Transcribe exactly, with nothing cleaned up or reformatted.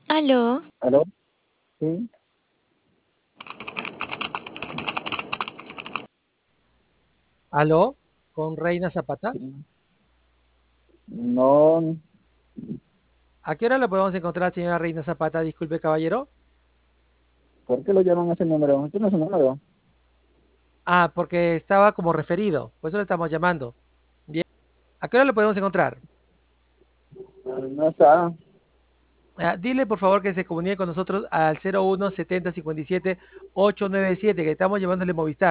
Aló, ¿Aló? Sí. ¿Aló? ¿Con Reina Zapata? Sí. No, ¿A qué hora la podemos encontrar, señora Reina Zapata? Disculpe, caballero. ¿por qué lo llaman a ese número? Este no es su número. Ah, porque estaba como referido. Por eso le estamos llamando. Bien. ¿A qué hora lo podemos encontrar? No está. Ah, dile, por favor, que se comunique con nosotros al cero uno setenta cincuenta y siete ocho nueve siete, que estamos llamándole Movistar.